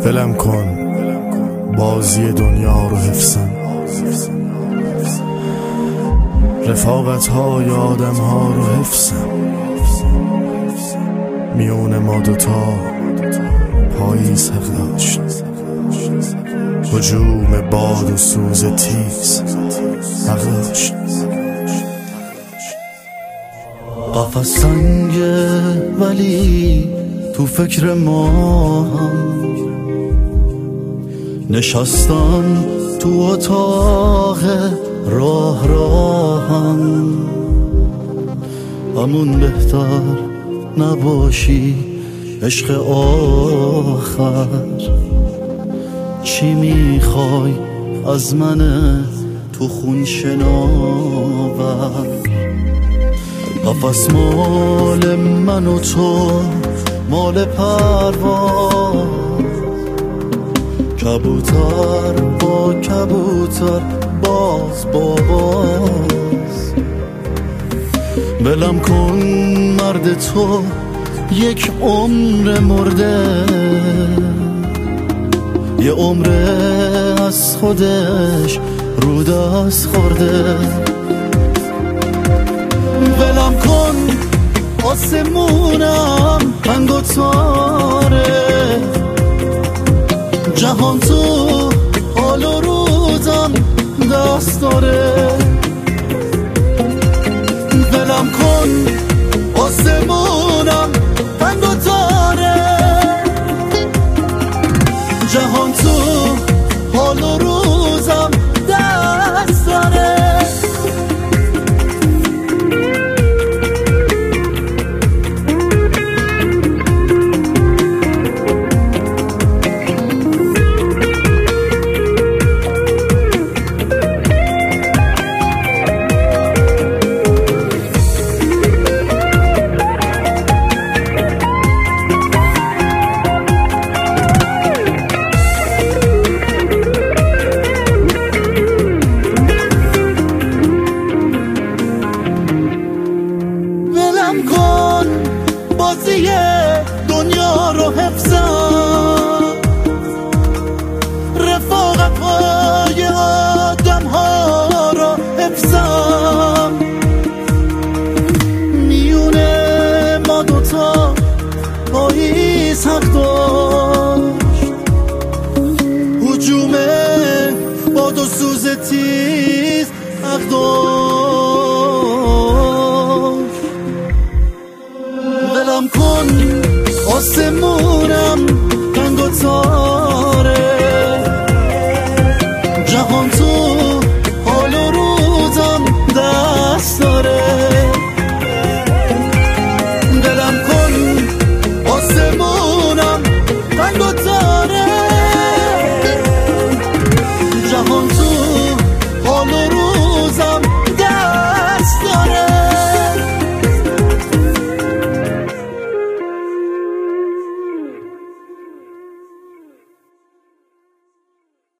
ولم کن بازی دنیا رو حفظم، رفاقت های آدم ها رو حفظم، میون ما دوتا پاییز حق داشت، هجوم باد و سوز تیز حق داشت. قفس سنگه ولی تو فکر ما نشستن تو اتاق راه راهم، همون بهتر نباشی عشق آخر. چی میخوای از من تو خون شناور؟ قفس مال من و تو مال پرواز، کبوتر با کبوتر باز با باز. ولم کن مرد تو یک عمر مرده، یه عمر از خودش رو دست خورده. ولم کن آسمونم رنگ و تاره، جهان تو حال و روزم دست داره. ولم کن آسمونم رنگ و تاره، جهان تو حال و روزم دست داره. بازی دنیا رو حفظم، رفاقت های آدم ها رو حفظم، میون ما دوتا پاییز حق داشت، هجوم باد و سوز تیز حق داشت. ولم کن آسمونم رنگ و تاره،